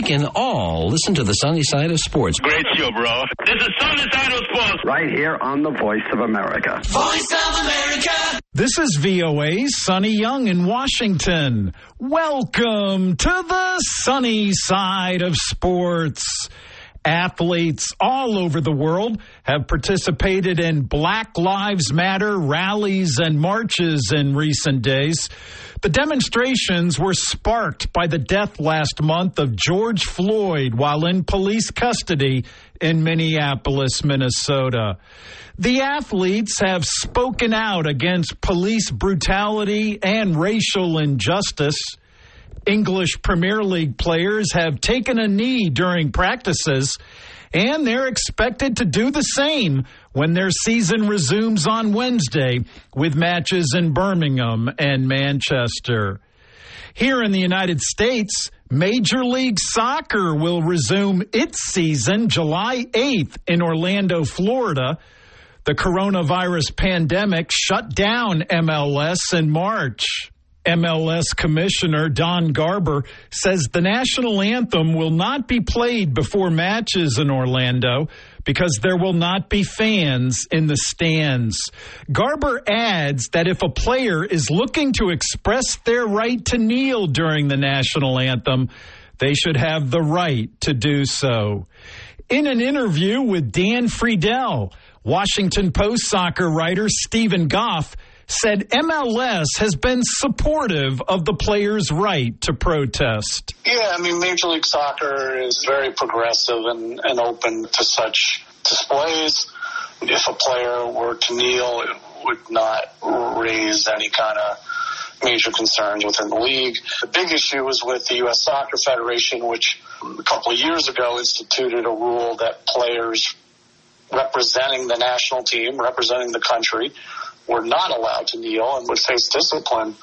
can all listen to the sunny side of sports. Great show, bro. This is Sunny Side of Sports. Right here on the Voice of America. Voice of America. This is VOA's Sonny Young in Washington. Welcome to the sunny side of sports. Athletes all over the world have participated in Black Lives Matter rallies and marches in recent days. The demonstrations were sparked by the death last month of George Floyd while in police custody in Minneapolis, Minnesota. The athletes have spoken out against police brutality and racial injustice. English Premier League players have taken a knee during practices, and they're expected to do the same when their season resumes on Wednesday with matches in Birmingham and Manchester. Here in the United States, Major League Soccer will resume its season July 8th in Orlando, Florida. The coronavirus pandemic shut down MLS in March. MLS Commissioner Don Garber says the national anthem will not be played before matches in Orlando because there will not be fans in the stands. Garber adds that if a player is looking to express their right to kneel during the national anthem, they should have the right to do so. In an interview with Dan Friedel, Washington Post soccer writer Stephen Goff said MLS has been supportive of the players' right to protest. Yeah, I mean, Major League Soccer is very progressive and open to such displays. If a player were to kneel, it would not raise any kind of major concerns within the league. The big issue was with the U.S. Soccer Federation, which a couple of years ago instituted a rule that players representing the national team, representing the country, were not allowed to kneel and would face discipline.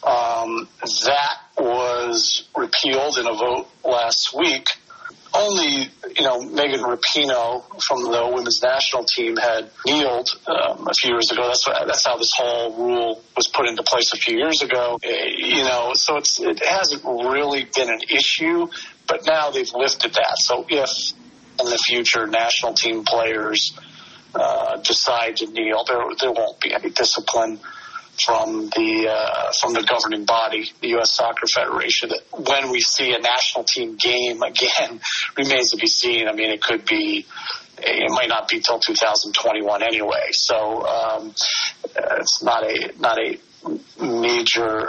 That was repealed in a vote last week. Only, Megan Rapinoe from the women's national team had kneeled a few years ago. That's how this whole rule was put into place a few years ago. So it hasn't really been an issue, but now they've lifted that. So if in the future national team players decide to kneel, there won't be any discipline from the governing body, the U.S. Soccer Federation. When we see a national team game again remains to be seen. I mean, it might not be till 2021 anyway. So it's not a major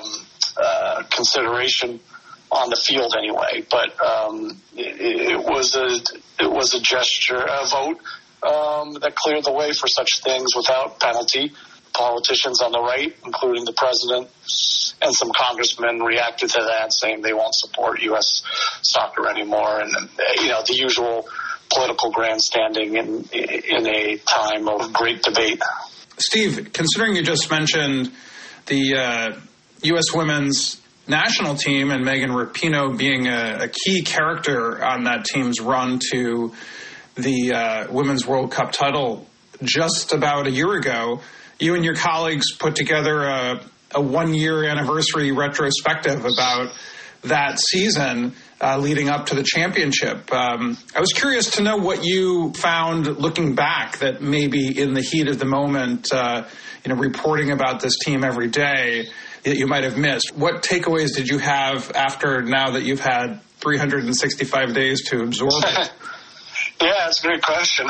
consideration on the field anyway. But it was a gesture, a vote that cleared the way for such things without penalty. Politicians on the right, including the president and some congressmen, reacted to that, saying they won't support U.S. soccer anymore, and the usual political grandstanding in a time of great debate. Steve, considering you just mentioned the U.S. women's national team and Megan Rapinoe being a key character on that team's run to the Women's World Cup title just about a year ago, you and your colleagues put together a one-year anniversary retrospective about that season leading up to the championship. I was curious to know what you found looking back that maybe in the heat of the moment, reporting about this team every day that you might have missed. What takeaways did you have after now that you've had 365 days to absorb it? Yeah, that's a great question.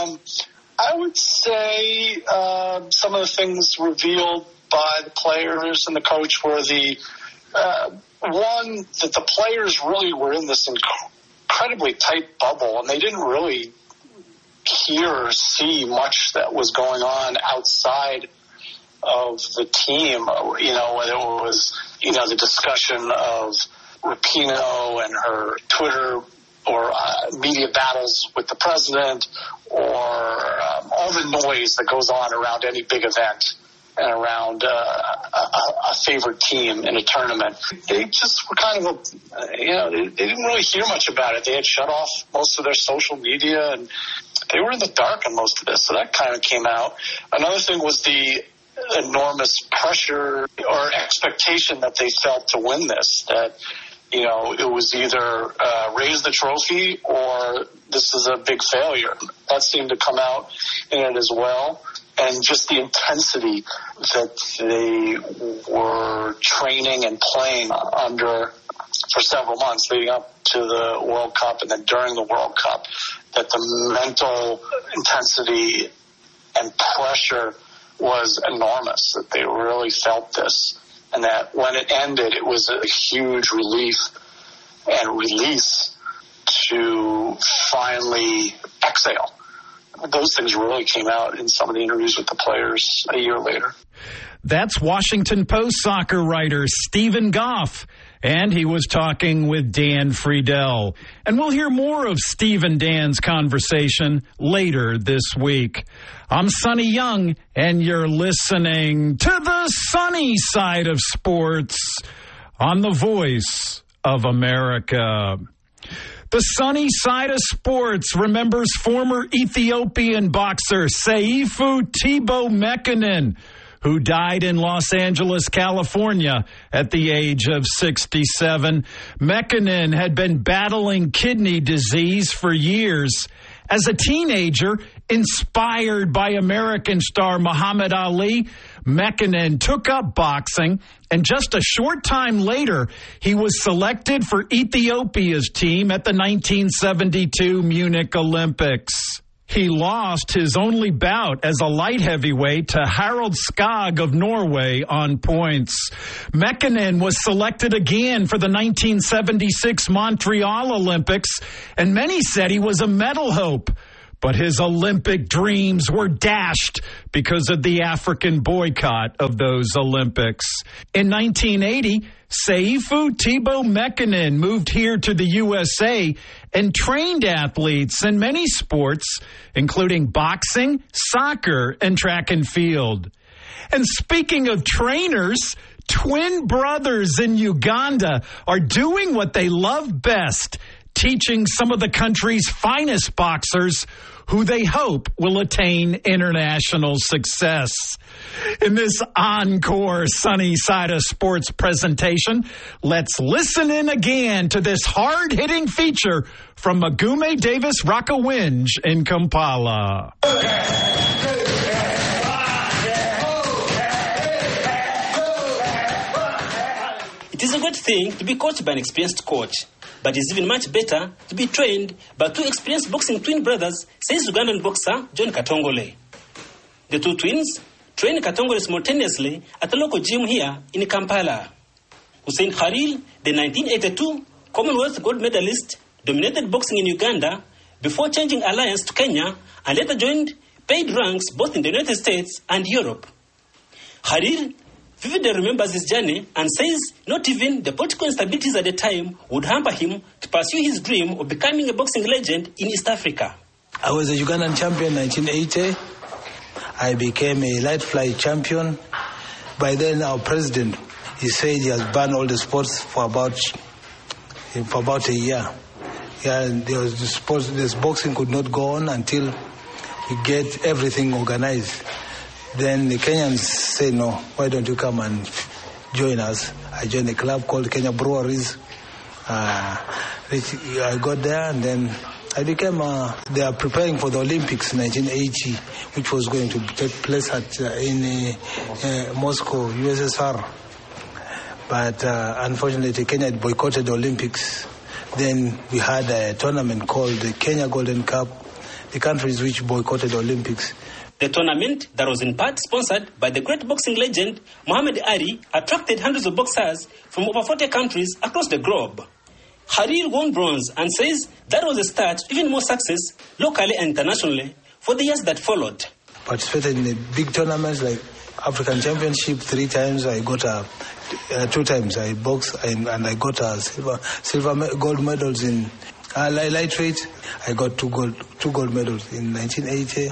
I would say some of the things revealed by the players and the coach were one, that the players really were in this incredibly tight bubble, and they didn't really hear or see much that was going on outside of the team, whether it was, the discussion of Rapinoe and her Twitter or media battles with the president, or all the noise that goes on around any big event and around a favorite team in a tournament. They just were kind of, they didn't really hear much about it. They had shut off most of their social media, and they were in the dark on most of this, so that kind of came out. Another thing was the enormous pressure or expectation that they felt to win this, that it was either raise the trophy or this is a big failure. That seemed to come out in it as well. And just the intensity that they were training and playing under for several months leading up to the World Cup and then during the World Cup, that the mental intensity and pressure was enormous, that they really felt this. And that when it ended, it was a huge relief and release to finally exhale. Those things really came out in some of the interviews with the players a year later. That's Washington Post soccer writer Stephen Goff, and he was talking with Dan Friedel. And we'll hear more of Steve and Dan's conversation later this week. I'm Sonny Young, and you're listening to the sunny side of sports on the Voice of America. The sunny side of sports remembers former Ethiopian boxer Seifu Tebow Mekanen, who died in Los Angeles, California at the age of 67. Mekanen had been battling kidney disease for years. As a teenager, inspired by American star Muhammad Ali, Mekanen took up boxing, and just a short time later, he was selected for Ethiopia's team at the 1972 Munich Olympics. He lost his only bout as a light heavyweight to Harald Skog of Norway on points. Mekanen was selected again for the 1976 Montreal Olympics, and many said he was a medal hope. But his Olympic dreams were dashed because of the African boycott of those Olympics. In 1980, Seifu Tebow Mekanen moved here to the USA and trained athletes in many sports, including boxing, soccer, and track and field. And speaking of trainers, twin brothers in Uganda are doing what they love best, teaching some of the country's finest boxers who they hope will attain international success. In this encore Sunny Side of Sports presentation, let's listen in again to this hard-hitting feature from Magume Davis Rakowinj in Kampala. It is a good thing to be coached by an experienced coach, but it's even much better to be trained by two experienced boxing twin brothers, says Ugandan boxer John Katongole. The two twins trained Katongole simultaneously at a local gym here in Kampala. Hussein Khalil, the 1982 Commonwealth gold medalist, dominated boxing in Uganda before changing alliance to Kenya and later joined paid ranks both in the United States and Europe. Khalil vividly remembers his journey and says not even the political instabilities at the time would hamper him to pursue his dream of becoming a boxing legend in East Africa. I was a Ugandan champion in 1980. I became a light fly champion. By then, our president, he said he has banned all the sports for about a year. Yeah, this boxing could not go on until we get everything organized. Then the Kenyans say, no, why don't you come and join us? I joined a club called Kenya Breweries. I got there and then I became, they are preparing for the Olympics in 1980, which was going to take place in Moscow, USSR. But unfortunately, Kenya boycotted the Olympics. Then we had a tournament called the Kenya Golden Cup, the countries which boycotted the Olympics. The tournament, that was in part sponsored by the great boxing legend Muhammad Ali, attracted hundreds of boxers from over 40 countries across the globe. Khalil won bronze and says that was the start to even more success locally and internationally for the years that followed. Participated in the big tournaments like African Championship 3 times. I got 2 times. I boxed and I got gold medals in lightweight. I got 2 gold medals in 1980.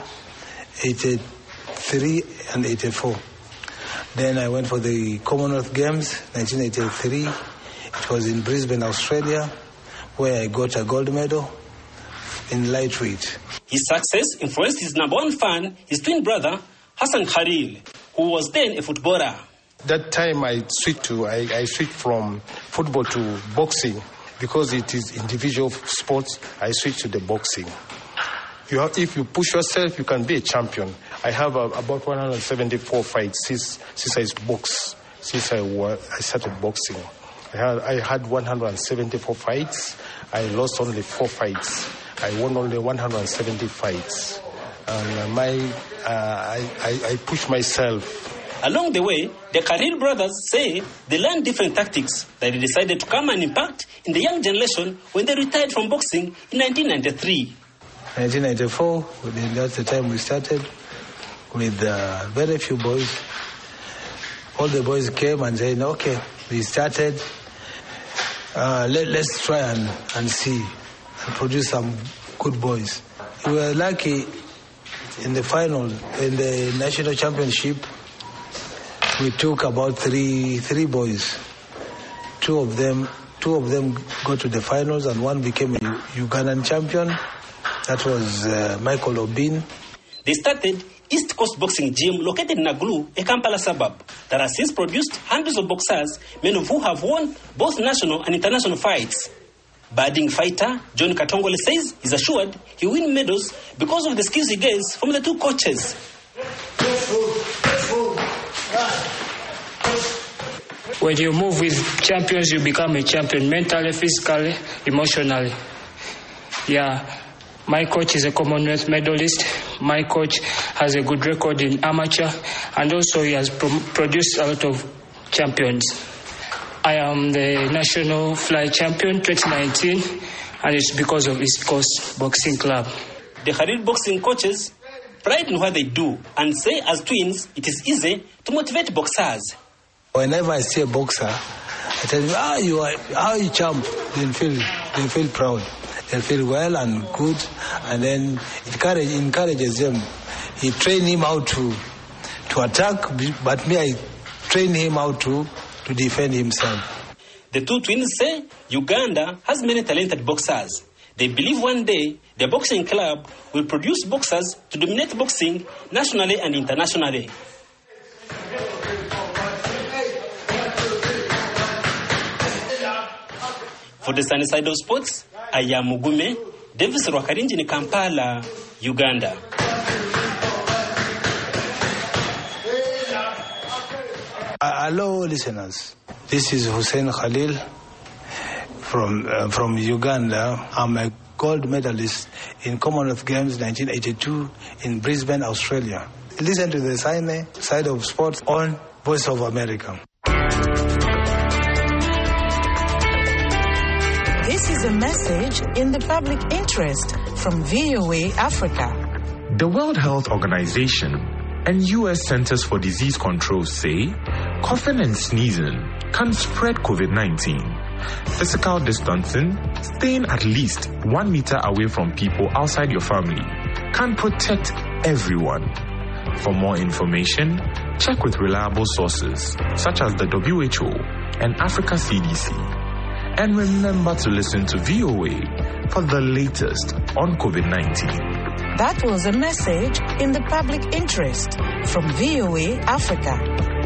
83 and 84. Then I went for the Commonwealth Games, 1983. It was in Brisbane, Australia, where I got a gold medal in lightweight. His success influenced his number one fan, his twin brother, Hassan Khalil, who was then a footballer. That time I switched from football to boxing because it is individual sports. I switched to the boxing. If you push yourself, you can be a champion. I have about 174 fights since I boxed. Since I started boxing, I had 174 fights. I lost only 4 fights. I won only 170 fights. And I pushed myself. Along the way, the Khalil brothers say they learned different tactics that they decided to come and impact in the young generation when they retired from boxing in 1993. 1994, that's the time we started with very few boys. All the boys came and said, okay, we started. Let's try and see and produce some good boys. We were lucky in the final, in the national championship. We took about three boys. Two of them got to the finals, and one became a Ugandan champion. That was Michael Obin. They started East Coast Boxing Gym located in Nagulu, a Kampala suburb, that has since produced hundreds of boxers, many of who have won both national and international fights. Budding fighter John Katongole says he's assured he will win medals because of the skills he gets from the two coaches. When you move with champions, you become a champion mentally, physically, emotionally. Yeah, my coach is a Commonwealth medalist. My coach has a good record in amateur, and also he has produced a lot of champions. I am the National Fly Champion 2019, and it's because of East Coast Boxing Club. The Khalil boxing coaches pride in what they do and say as twins it is easy to motivate boxers. Whenever I see a boxer, I tell them, how you champ? They feel proud. They feel well and good, and then it encourages them. He train him how to attack, but me, I train him how to defend himself. The two twins say Uganda has many talented boxers. They believe one day the boxing club will produce boxers to dominate boxing nationally and internationally. For the Sunny Side of Sports, I am Mugume, Davis Rwakarinji in Kampala, Uganda. Hello, listeners. This is Hussein Khalil from Uganda. I'm a gold medalist in Commonwealth Games 1982 in Brisbane, Australia. Listen to the Sunny Side of Sports on Voice of America. This is a message in the public interest from VOA Africa. The World Health Organization and U.S. Centers for Disease Control say coughing and sneezing can spread COVID-19. Physical distancing, staying at least 1 meter away from people outside your family, can protect everyone. For more information, check with reliable sources such as the WHO and Africa CDC. And remember to listen to VOA for the latest on COVID-19. That was a message in the public interest from VOA Africa.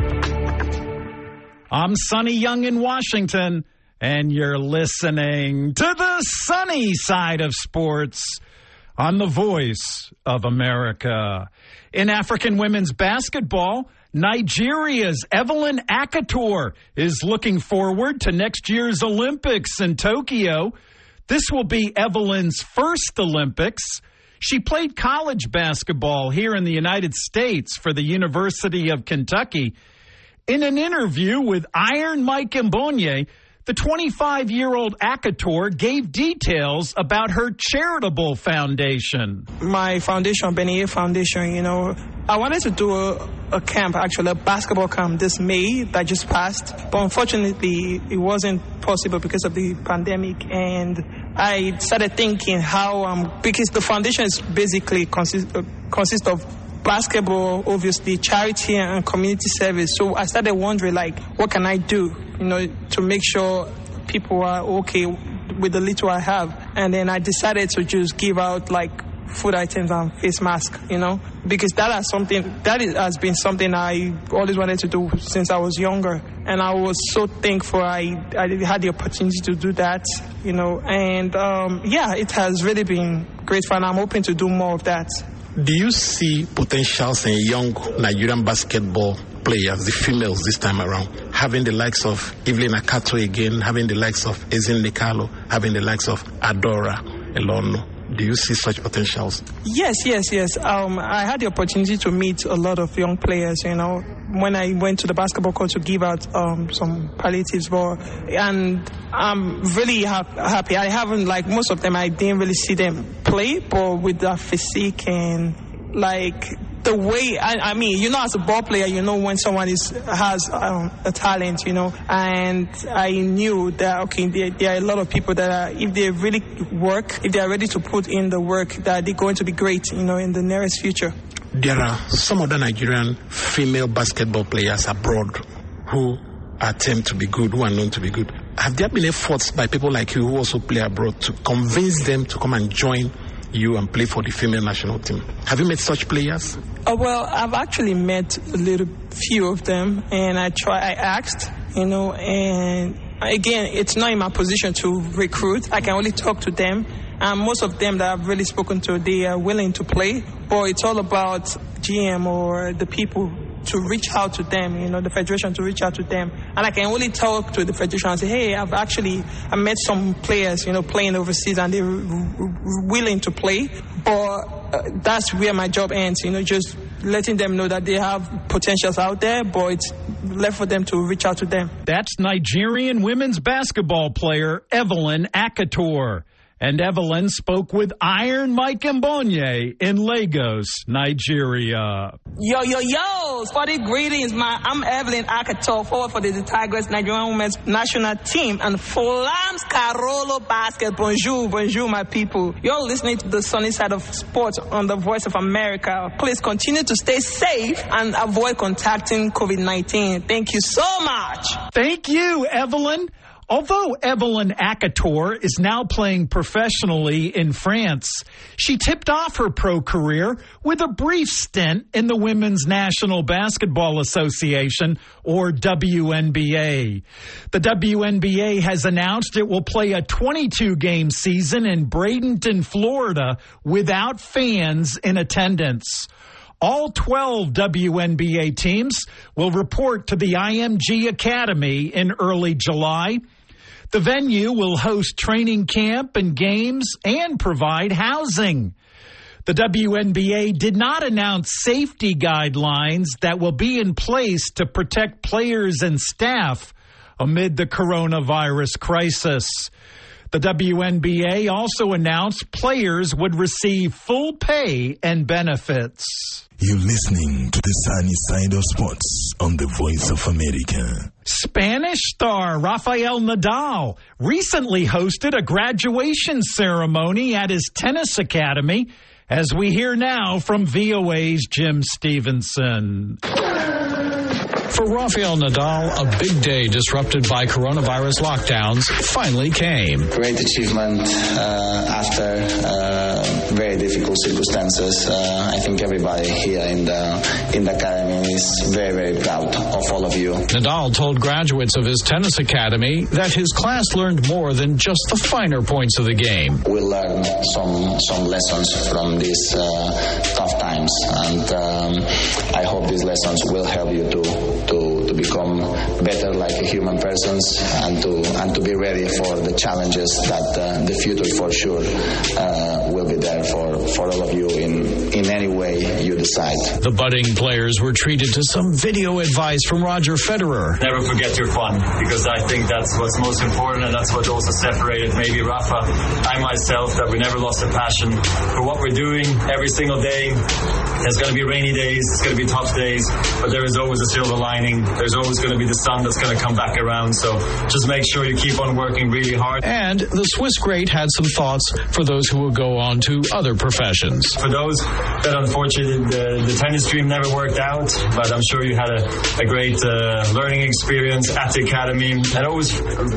I'm Sonny Young in Washington, and you're listening to the Sunny Side of Sports on the Voice of America. In African women's basketball, Nigeria's Evelyn Akator is looking forward to next year's Olympics in Tokyo. This will be Evelyn's first Olympics. She played college basketball here in the United States for the University of Kentucky. In an interview with Iron Mike Mbonye, the 25-year-old Akator gave details about her charitable foundation. My foundation, Benny Foundation, I wanted to do a camp, actually a basketball camp this May that just passed. But unfortunately, it wasn't possible because of the pandemic. And I started thinking because the foundation is basically consists of basketball, obviously, charity and community service. So I started wondering, what can I do, to make sure people are okay with the little I have. And then I decided to just give out, food items and face masks, because that has been something I always wanted to do since I was younger. And I was so thankful I had the opportunity to do that, and it has really been great fun. I'm hoping to do more of that. Do you see potentials in young Nigerian basketball players, the females this time around, having the likes of Evelyn Akato again, having the likes of Ezin Nikalo, having the likes of Adora Elono? Do you see such potentials? Yes. I had the opportunity to meet a lot of young players, when I went to the basketball court to give out some palliatives ball. And I'm really happy. I haven't, most of them, I didn't really see them play, but with their physique and, the way, as a ball player, when someone has a talent, and I knew that, there are a lot of people that if they really work, if they are ready to put in the work, that they're going to be great, in the nearest future. There are some other Nigerian female basketball players abroad who attempt to be good, who are known to be good. Have there been efforts by people like you who also play abroad to convince them to come and join you and play for the female national team? Have you met such players? Well, I've actually met a few of them, and I asked, and again, it's not in my position to recruit. I can only talk to them, and most of them that I've really spoken to, they are willing to play, but it's all about GM or the people to reach out to them, the federation to reach out to them. And I can only talk to the federation and say, hey, I met some players, playing overseas, and they're willing to play. But that's where my job ends, just letting them know that they have potentials out there, but it's left for them to reach out to them. That's Nigerian women's basketball player Evelyn Akator. And Evelyn spoke with Iron Mike Mbonye in Lagos, Nigeria. Yo, sporty greetings, man. I'm Evelyn Akator, forward for the Tigers Nigerian women's national team and Flams Carolo Basket. Bonjour, my people. You're listening to the sunny side of sports on the Voice of America. Please continue to stay safe and avoid contacting COVID-19. Thank you so much. Thank you, Evelyn. Although Evelyn Akator is now playing professionally in France, she tipped off her pro career with a brief stint in the Women's National Basketball Association, or WNBA. The WNBA has announced it will play a 22-game season in Bradenton, Florida, without fans in attendance. All 12 WNBA teams will report to the IMG Academy in early July. The venue will host training camp and games and provide housing. The WNBA did not announce safety guidelines that will be in place to protect players and staff amid the coronavirus crisis. The WNBA also announced players would receive full pay and benefits. You're listening to the sunny side of sports on the Voice of America. Spanish star Rafael Nadal recently hosted a graduation ceremony at his tennis academy, as we hear now from VOA's Jim Stevenson. For Rafael Nadal, a big day disrupted by coronavirus lockdowns finally came. Great achievement after very difficult circumstances. I think everybody here in the academy is very, very proud of all of you. Nadal told graduates of his tennis academy that his class learned more than just the finer points of the game. We learned some lessons from these tough times, and I hope these lessons will help you to become better like a human persons and to be ready for the challenges that the future for sure will be there for all of you in any way you decide. The budding players were treated to some video advice from Roger Federer. Never forget your fun, because I think that's what's most important, and that's what also separated maybe Rafa, I myself, that we never lost a passion for what we're doing every single day. There's going to be rainy days, it's going to be tough days, but there is always a silver lining. There's there's always going to be the sun that's going to come back around. So just make sure you keep on working really hard. And the Swiss great had some thoughts for those who will go on to other professions. For those that unfortunately the tennis dream never worked out, but I'm sure you had a great learning experience at the academy. And always,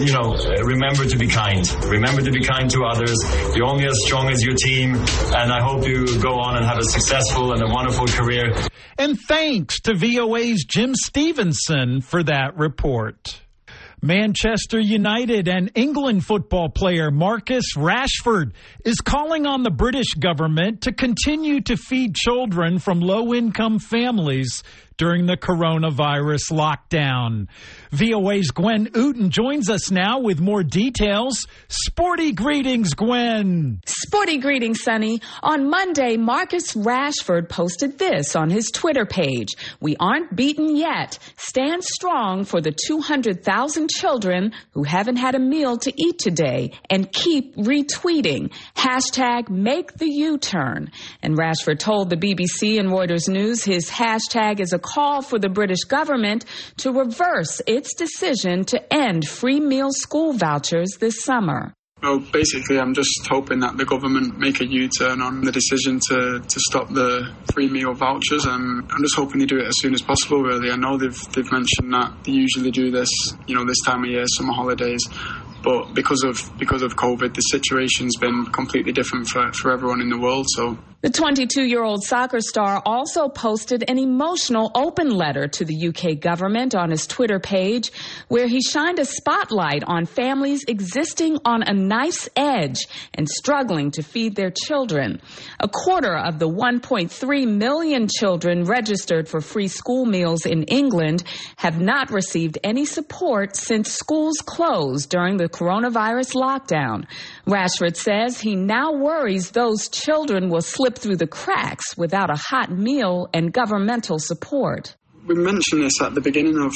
remember to be kind. Remember to be kind to others. You're only as strong as your team. And I hope you go on and have a successful and a wonderful career. And thanks to VOA's Jim Stevenson for that report. Manchester United and England football player Marcus Rashford is calling on the British government to continue to feed children from low-income families during the coronavirus lockdown. VOA's Gwen Uten joins us now with more details. Sporty greetings, Gwen. Sporty greetings, Sonny. On Monday, Marcus Rashford posted this on his Twitter page. "We aren't beaten yet. Stand strong for the 200,000 children who haven't had a meal to eat today, and keep retweeting. Hashtag make the U-turn." And Rashford told the BBC and Reuters News his hashtag is a call for the British government to reverse its decision to end free meal school vouchers this summer. Well, basically, I'm just hoping that the government make a U-turn on the decision to stop the free meal vouchers. I'm just hoping they do it as soon as possible, really. I know they've mentioned that they usually do this, this time of year, summer holidays. But because of COVID, the situation's been completely different for everyone in the world. So the 22-year-old soccer star also posted an emotional open letter to the UK government on his Twitter page, where he shined a spotlight on families existing on a knife's edge and struggling to feed their children. A quarter of the 1.3 million children registered for free school meals in England have not received any support since schools closed during the coronavirus lockdown. Rashford says he now worries those children will slip through the cracks without a hot meal and governmental support. We mentioned this at the beginning of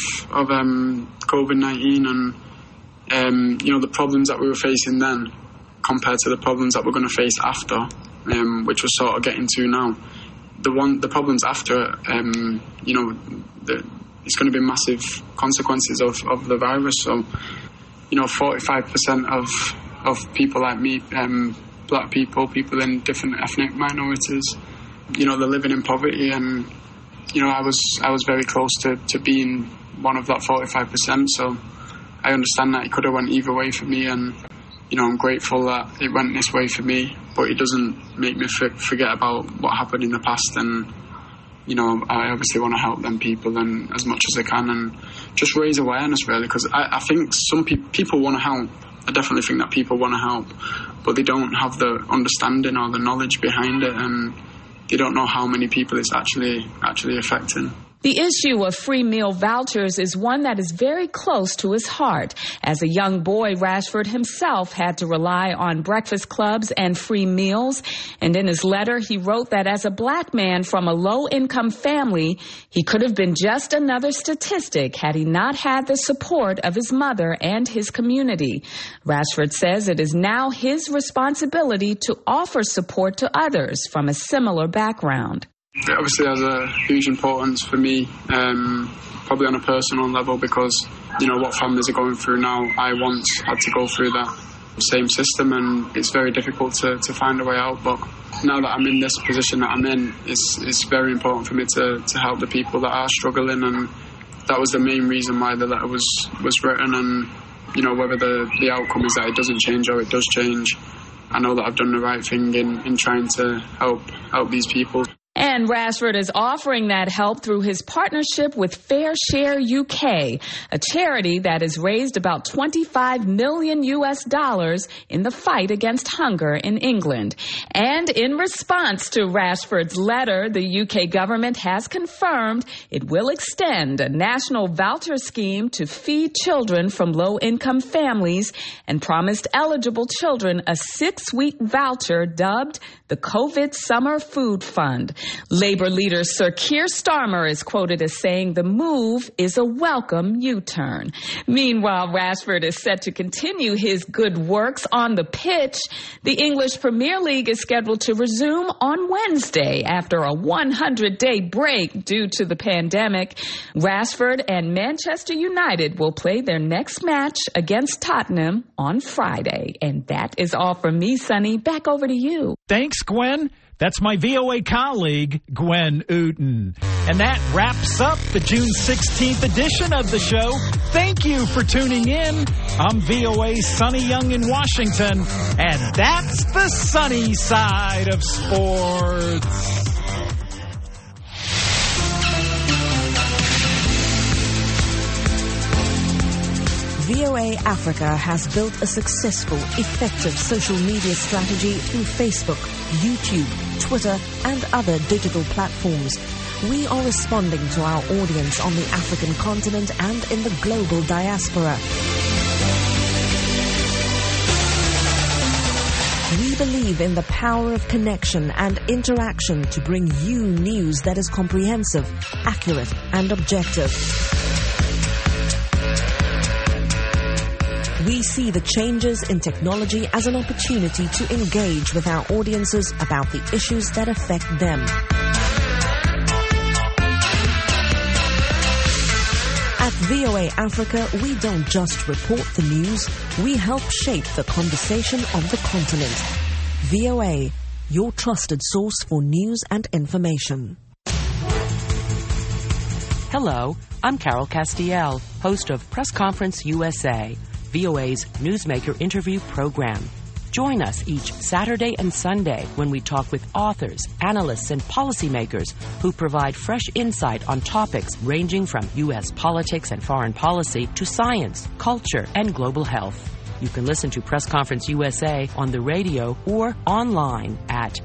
COVID-19 and, the problems that we were facing then compared to the problems that we're going to face after, which we're sort of getting to now. The problems after, it's going to be massive consequences of the virus. So, 45% of people like me, black people in different ethnic minorities, they're living in poverty, and I was very close to being one of that 45%. So I understand that it could have went either way for me, and I'm grateful that it went this way for me. But it doesn't make me forget about what happened in the past, and I obviously want to help them people and as much as I can, and just raise awareness, really, because I think some people want to help. I definitely think that people want to help, but they don't have the understanding or the knowledge behind it, and they don't know how many people it's actually affecting. The issue of free meal vouchers is one that is very close to his heart. As a young boy, Rashford himself had to rely on breakfast clubs and free meals. And in his letter, he wrote that as a black man from a low-income family, he could have been just another statistic had he not had the support of his mother and his community. Rashford says it is now his responsibility to offer support to others from a similar background. It obviously has a huge importance for me, probably on a personal level, because, what families are going through now, I once had to go through that same system, and it's very difficult to find a way out. But now that I'm in this position that I'm in, it's very important for me to help the people that are struggling, and that was the main reason why the letter was written. And, whether the outcome is that it doesn't change or it does change, I know that I've done the right thing in trying to help these people. And Rashford is offering that help through his partnership with Fair Share UK, a charity that has raised about $25 million in the fight against hunger in England. And in response to Rashford's letter, the UK government has confirmed it will extend a national voucher scheme to feed children from low-income families, and promised eligible children a 6-week voucher dubbed the COVID Summer Food Fund. Labor leader Sir Keir Starmer is quoted as saying the move is a welcome U-turn. Meanwhile, Rashford is set to continue his good works on the pitch. The English Premier League is scheduled to resume on Wednesday after a 100-day break due to the pandemic. Rashford and Manchester United will play their next match against Tottenham on Friday. And that is all from me, Sonny. Back over to you. Thanks, Gwen. That's my VOA colleague, Gwen Ooten. And that wraps up the June 16th edition of the show. Thank you for tuning in. I'm VOA's Sonny Young in Washington, and that's the sunny side of sports. VOA Africa has built a successful, effective social media strategy through Facebook, YouTube, Twitter, and other digital platforms. We are responding to our audience on the African continent and in the global diaspora. We believe in the power of connection and interaction to bring you news that is comprehensive, accurate, and objective. We see the changes in technology as an opportunity to engage with our audiences about the issues that affect them. At VOA Africa, we don't just report the news, we help shape the conversation of the continent. VOA, your trusted source for news and information. Hello, I'm Carol Castiel, host of Press Conference USA, VOA's Newsmaker interview program. Join us each Saturday and Sunday when we talk with authors, analysts, and policymakers who provide fresh insight on topics ranging from U.S. politics and foreign policy to science, culture, and global health. You can listen to Press Conference USA on the radio or online at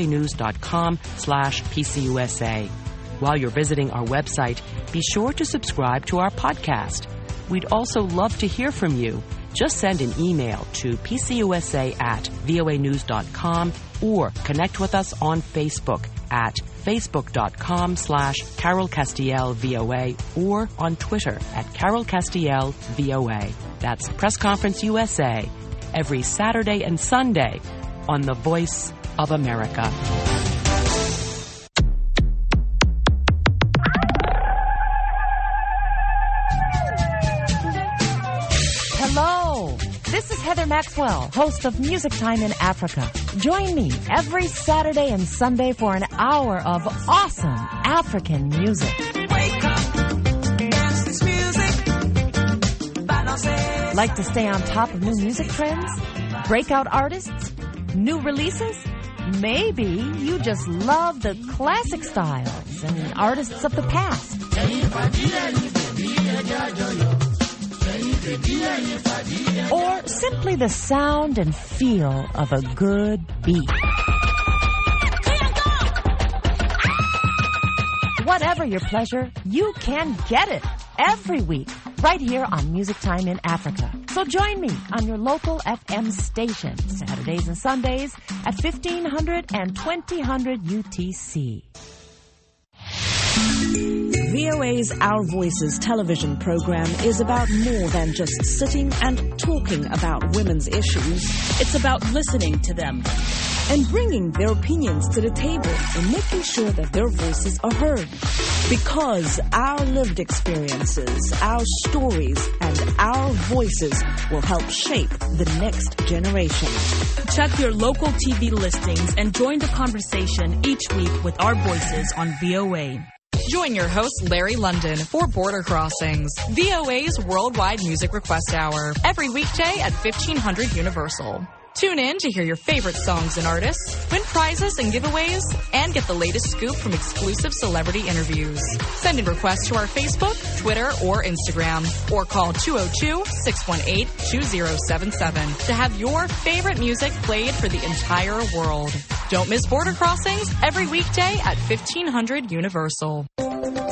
voanews.com/PCUSA. While you're visiting our website, be sure to subscribe to our podcast. We'd also love to hear from you. Just send an email to pcusa@voanews.com or connect with us on Facebook at facebook.com/Carol Castiel VOA or on Twitter at Carol Castiel VOA. That's Press Conference USA every Saturday and Sunday on the Voice of America. Hello, this is Heather Maxwell, host of Music Time in Africa. Join me every Saturday and Sunday for an hour of awesome African music. Wake up, dance this music, balance. Like to stay on top of new music trends? Breakout artists? New releases? Maybe you just love the classic styles and artists of the past. Or simply the sound and feel of a good beat. Whatever your pleasure, you can get it every week right here on Music Time in Africa. So join me on your local FM station, Saturdays and Sundays at 1500 and 2000 UTC. VOA's Our Voices television program is about more than just sitting and talking about women's issues. It's about listening to them and bringing their opinions to the table and making sure that their voices are heard. Because our lived experiences, our stories, and our voices will help shape the next generation. Check your local TV listings and join the conversation each week with our voices on VOA. Join your host, Larry London, for Border Crossings, VOA's Worldwide Music Request Hour, every weekday at 1500 Universal. Tune in to hear your favorite songs and artists, win prizes and giveaways, and get the latest scoop from exclusive celebrity interviews. Send in requests to our Facebook, Twitter, or Instagram, or call 202-618-2077 to have your favorite music played for the entire world. Don't miss Border Crossings every weekday at 1500 Universal.